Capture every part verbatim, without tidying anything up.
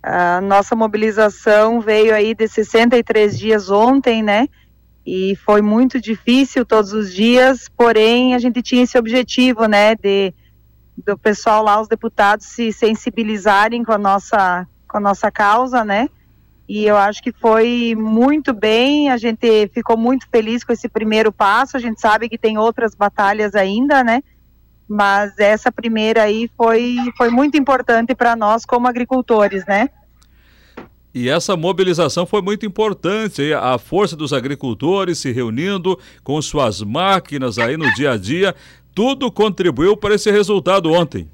A nossa mobilização veio aí de sessenta e três dias ontem, né? E foi muito difícil todos os dias, porém a gente tinha esse objetivo, né, de do pessoal lá, os deputados, se sensibilizarem com a nossa, com a nossa causa, né? E eu acho que foi muito bem, a gente ficou muito feliz com esse primeiro passo, a gente sabe que tem outras batalhas ainda, né? Mas essa primeira aí foi, foi muito importante para nós como agricultores, né? E essa mobilização foi muito importante, a força dos agricultores se reunindo com suas máquinas aí no dia a dia, tudo contribuiu para esse resultado ontem.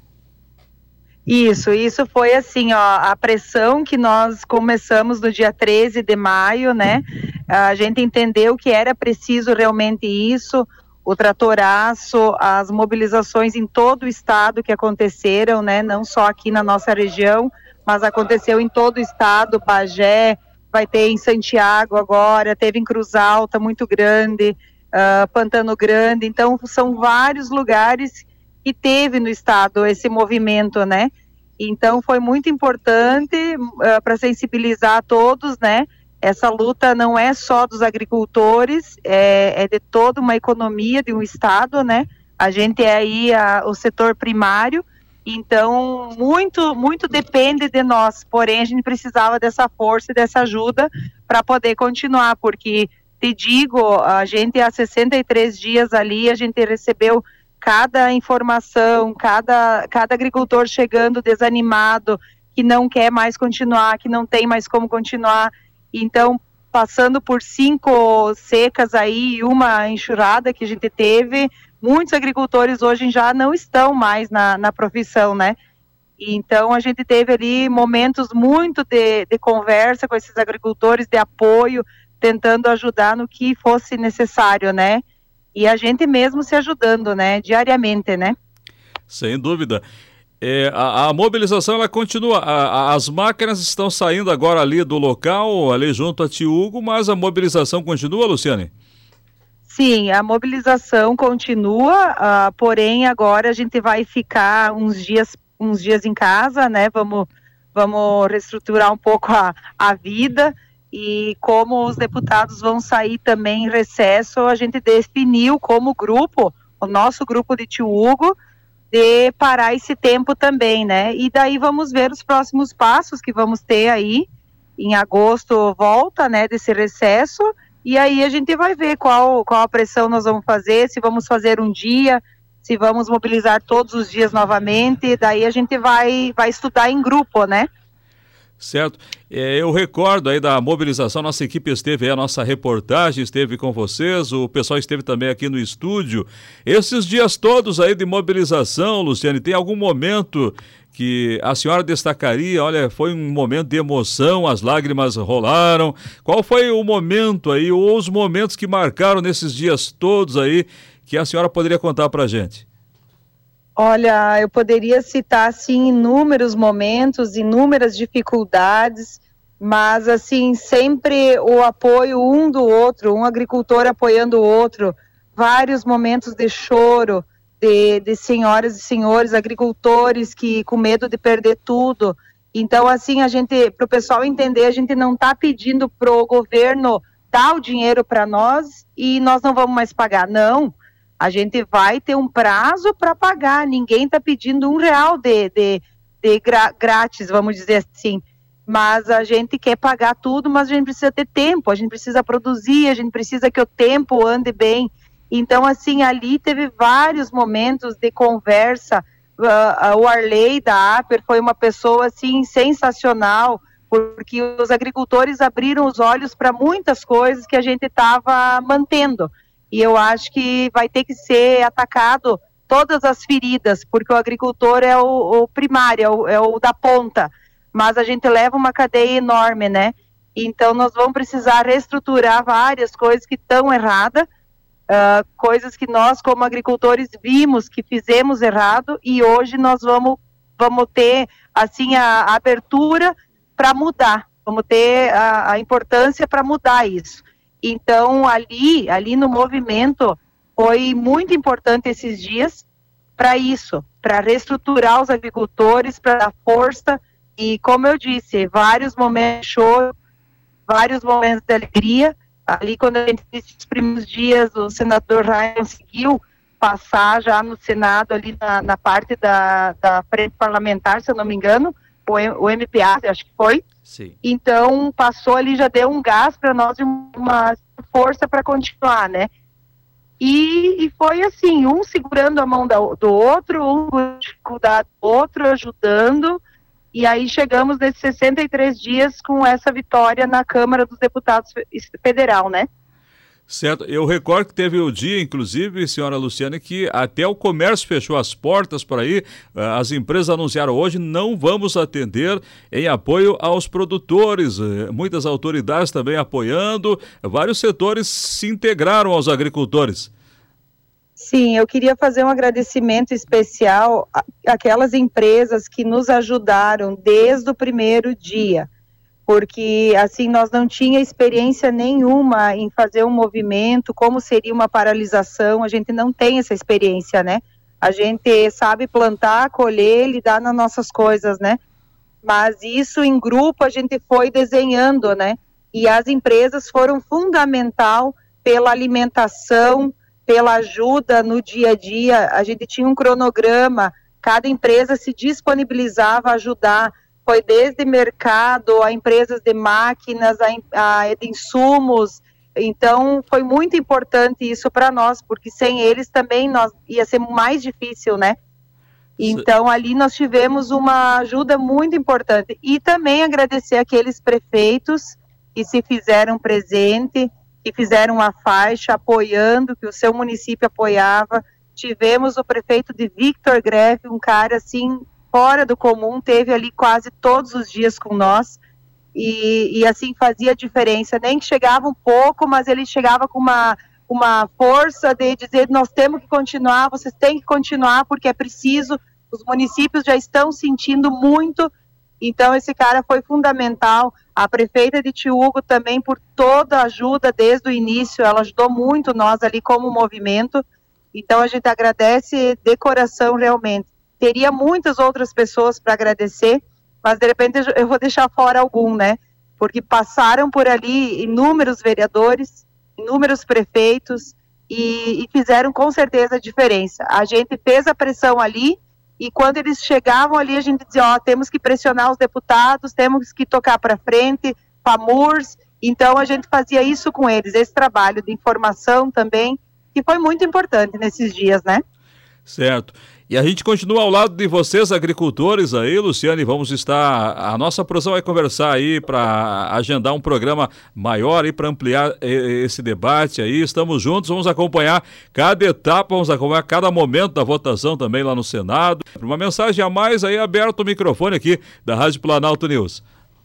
Isso, isso foi assim, ó, a pressão que nós começamos no dia treze de maio, né? A gente entendeu que era preciso realmente isso, o tratoraço, as mobilizações em todo o estado que aconteceram, né? Não só aqui na nossa região, mas aconteceu em todo o estado, Bagé, vai ter em Santiago agora, teve em Cruz Alta, muito grande, uh, Pantano Grande, então são vários lugares que teve no estado esse movimento, né? Então foi muito importante uh, para sensibilizar a todos, né? Essa luta não é só dos agricultores, é, é de toda uma economia de um estado, né? A gente é aí a, o setor primário, então muito, muito depende de nós, porém a gente precisava dessa força e dessa ajuda para poder continuar, porque te digo, a gente há sessenta e três dias ali, a gente recebeu cada informação, cada, cada agricultor chegando desanimado, que não quer mais continuar, que não tem mais como continuar. Então, passando por cinco secas aí e uma enxurrada que a gente teve, muitos agricultores hoje já não estão mais na, na profissão, né? Então, a gente teve ali momentos muito de, de conversa com esses agricultores, de apoio, tentando ajudar no que fosse necessário, né? E a gente mesmo se ajudando, né? Diariamente, né? Sem dúvida. É, a, a mobilização ela continua, a, a, as máquinas estão saindo agora ali do local, ali junto a Tiúgo, mas a mobilização continua, Luciane? Sim, a mobilização continua, uh, porém agora a gente vai ficar uns dias, uns dias em casa, né? Vamos, vamos reestruturar um pouco a, a vida, e como os deputados vão sair também em recesso, a gente definiu como grupo, o nosso grupo de Tiúgo, de parar esse tempo também, né? E daí vamos ver os próximos passos que vamos ter aí, em agosto volta, né, desse recesso, e aí a gente vai ver qual, qual a pressão nós vamos fazer, se vamos fazer um dia, se vamos mobilizar todos os dias novamente, daí a gente vai, vai estudar em grupo, né? Certo. É, eu recordo aí da mobilização, nossa equipe esteve aí, a nossa reportagem esteve com vocês, o pessoal esteve também aqui no estúdio. Esses dias todos aí de mobilização, Luciane, tem algum momento que a senhora destacaria? Olha, foi um momento de emoção, as lágrimas rolaram. Qual foi o momento aí, ou os momentos que marcaram nesses dias todos aí, que a senhora poderia contar pra gente? Olha, eu poderia citar, assim, inúmeros momentos, inúmeras dificuldades, mas, assim, sempre o apoio um do outro, um agricultor apoiando o outro, vários momentos de choro, de, de senhoras e senhores agricultores que com medo de perder tudo. Então, assim, a gente, para o pessoal entender, a gente não está pedindo para o governo dar o dinheiro para nós e nós não vamos mais pagar, não. A gente vai ter um prazo para pagar, ninguém está pedindo um real de, de, de gra, grátis, vamos dizer assim, mas a gente quer pagar tudo, mas a gente precisa ter tempo, a gente precisa produzir, a gente precisa que o tempo ande bem. Então, assim, ali teve vários momentos de conversa, uh, uh, o Arley da Aper foi uma pessoa, assim, sensacional, porque os agricultores abriram os olhos para muitas coisas que a gente estava mantendo. E eu acho que vai ter que ser atacado todas as feridas, porque o agricultor é o, o primário, é o, é o da ponta, mas a gente leva uma cadeia enorme, né? Então nós vamos precisar reestruturar várias coisas que estão erradas, uh, coisas que nós como agricultores vimos que fizemos errado, e hoje nós vamos, vamos ter assim a, a abertura para mudar, vamos ter a, a importância para mudar isso. Então, ali, ali no movimento, foi muito importante esses dias para isso, para reestruturar os agricultores, para dar força, E como eu disse, vários momentos de choro, vários momentos de alegria. Ali, quando a gente disse os primeiros dias, o senador Ryan conseguiu passar já no Senado, ali na, na parte da, da frente parlamentar, se eu não me engano, o, o M P A, acho que foi. Sim. Então, passou ali, já deu um gás para nós, uma força para continuar, né? E, e foi assim, um segurando a mão da, do outro, um com dificuldade do outro, ajudando. E aí chegamos nesses sessenta e três dias com essa vitória na Câmara dos Deputados Federal, né? Certo, eu recordo que teve o dia, inclusive, senhora Luciane, que até o comércio fechou as portas para ir. As empresas anunciaram hoje, não vamos atender, em apoio aos produtores. Muitas autoridades também apoiando, vários setores se integraram aos agricultores. Sim, eu queria fazer um agradecimento especial àquelas empresas que nos ajudaram desde o primeiro dia, porque assim nós não tínhamos experiência nenhuma em fazer um movimento, como seria uma paralisação, a gente não tem essa experiência, né? A gente sabe plantar, colher, lidar nas nossas coisas, né? Mas isso em grupo a gente foi desenhando, né? E as empresas foram fundamental pela alimentação, pela ajuda no dia a dia. A gente tinha um cronograma, cada empresa se disponibilizava a ajudar, foi desde mercado, a empresas de máquinas, a, a de insumos. Então foi muito importante isso para nós, porque sem eles também nós, ia ser mais difícil, né? Então ali nós tivemos uma ajuda muito importante. E também agradecer aqueles prefeitos que se fizeram presente, que fizeram uma faixa apoiando, que o seu município apoiava. Tivemos o prefeito de Victor Greve, um cara assim, fora do comum, teve ali quase todos os dias com nós, e, e assim fazia diferença, nem que chegava um pouco, mas ele chegava com uma, uma força de dizer, nós temos que continuar, vocês têm que continuar, porque é preciso, os municípios já estão sentindo muito. Então esse cara foi fundamental. A prefeita de Tiúgo também, por toda a ajuda desde o início, ela ajudou muito nós ali como movimento. Então a gente agradece de coração realmente. Teria muitas outras pessoas para agradecer, mas de repente eu vou deixar fora algum, né? Porque passaram por ali inúmeros vereadores, inúmeros prefeitos e, e fizeram com certeza a diferença. A gente fez a pressão ali. E quando eles chegavam ali, a gente dizia, ó, temos que pressionar os deputados, temos que tocar para frente, FAMURS. Então a gente fazia isso com eles, esse trabalho de informação também, que foi muito importante nesses dias, né? Certo. E a gente continua ao lado de vocês, agricultores aí, Luciane, vamos estar, a nossa produção vai conversar aí para agendar um programa maior aí para ampliar esse debate aí, estamos juntos, vamos acompanhar cada etapa, vamos acompanhar cada momento da votação também lá no Senado. Uma mensagem a mais aí, aberto o microfone aqui da Rádio Planalto News.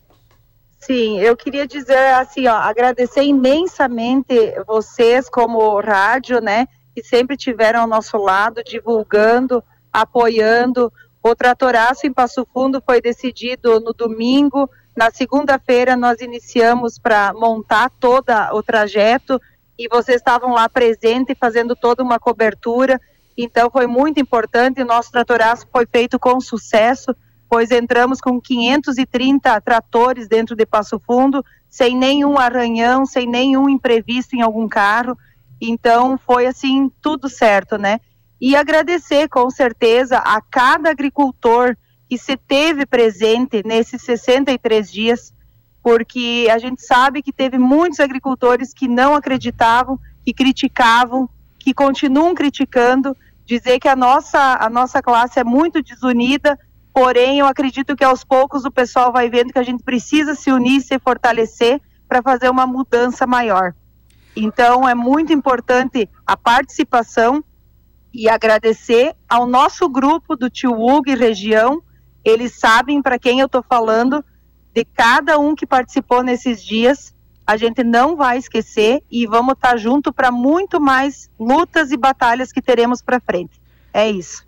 Sim, eu queria dizer assim, ó, agradecer imensamente vocês como rádio, né, que sempre tiveram ao nosso lado, divulgando, apoiando. O tratoraço em Passo Fundo foi decidido no domingo. Na segunda-feira nós iniciamos para montar todo o trajeto e vocês estavam lá presentes fazendo toda uma cobertura. Então foi muito importante. O nosso tratoraço foi feito com sucesso, pois entramos com quinhentos e trinta tratores dentro de Passo Fundo, sem nenhum arranhão, sem nenhum imprevisto em algum carro. Então foi assim, tudo certo, né? E agradecer com certeza a cada agricultor que se teve presente nesses sessenta e três dias, porque a gente sabe que teve muitos agricultores que não acreditavam, que criticavam, que continuam criticando, dizer que a nossa, a nossa classe é muito desunida, porém eu acredito que aos poucos o pessoal vai vendo que a gente precisa se unir, se fortalecer para fazer uma mudança maior. Então, é muito importante a participação e agradecer ao nosso grupo do Tiúgo e região. Eles sabem para quem eu estou falando, de cada um que participou nesses dias. A gente não vai esquecer e vamos estar junto para muito mais lutas e batalhas que teremos para frente. É isso.